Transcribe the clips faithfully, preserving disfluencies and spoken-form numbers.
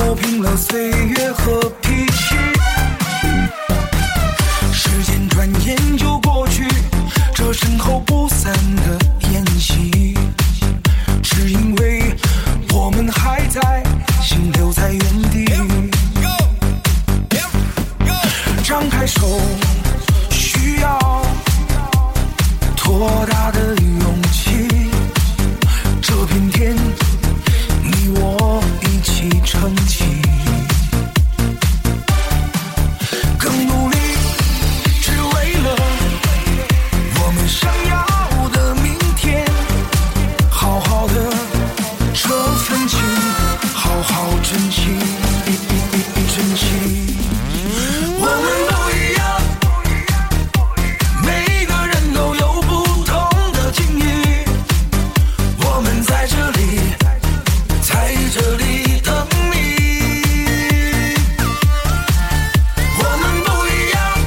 磨平了岁月和脾气。时间转眼就过去，这身后不散的宴席，只因为我们还在，心留在原地。张开手，需要多大的勇气？这片天，你我一起撑起。更努力，只为了我们想要的明天。好好的这份情，好好珍惜，珍惜。我们不一样，每个人都有不同的境遇。我们在这里，在这里等你。我们不一样，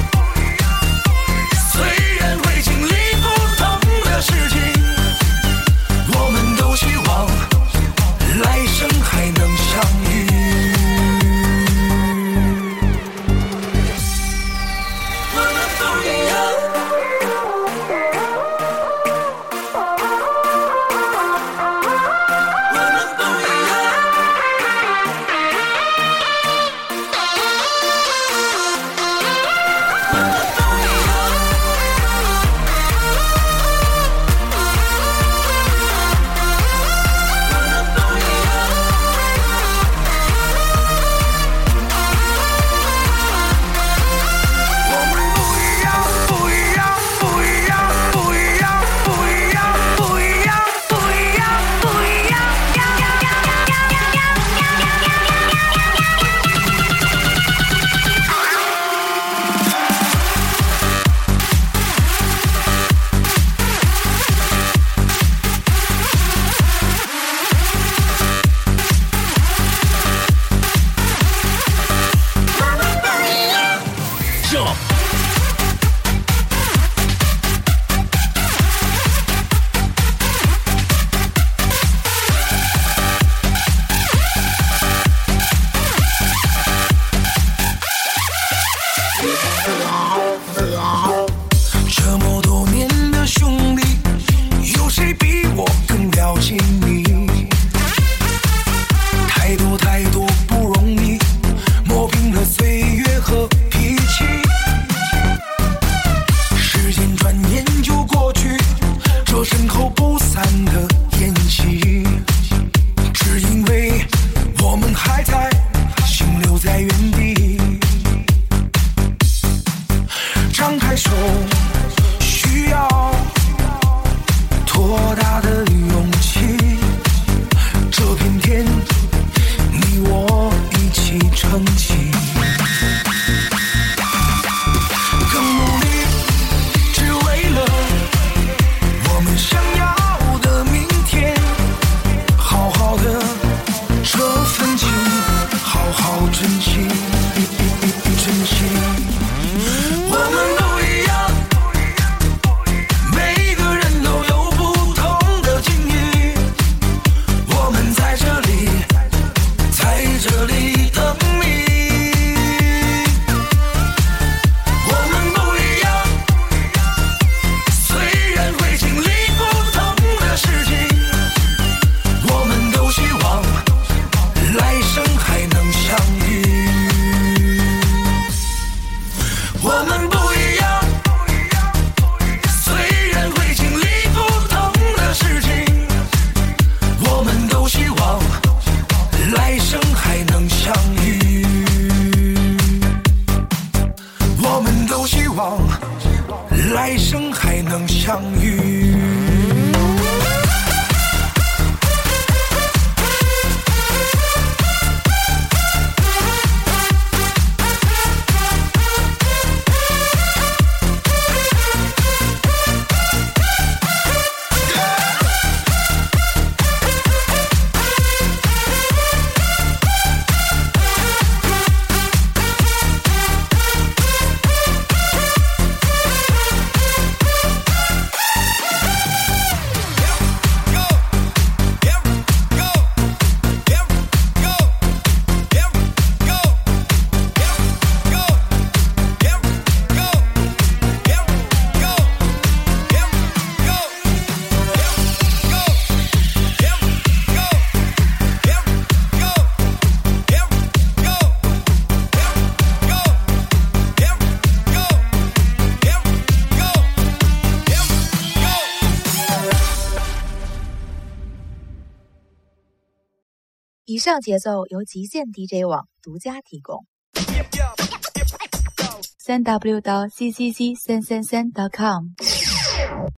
虽然会经历不同的事情，我们都希望来生还能相遇。这么多年的兄弟，有谁比我更了解你？太多太多不容易，磨平了岁月和脾气。时间转眼就过去，这身后不散的宴席，只因为我们还在，心留在原地。张开手，需要多大的勇气？这片天，你我一起撑起。更努力，只为了我们想要的明天。好好的这份情，好好珍惜，珍惜。我们不一样，每个人都有不同的境遇。我们在这里，在这里等你。我们不一样，虽然会经历不同的事情，我们都希望来生还能相遇。我们不一样，虽然会经历不同的事情，我们都希望来生还能相遇。 以上节奏由极限 D J 网独家提供。三 w 到 c c c 三三三 .com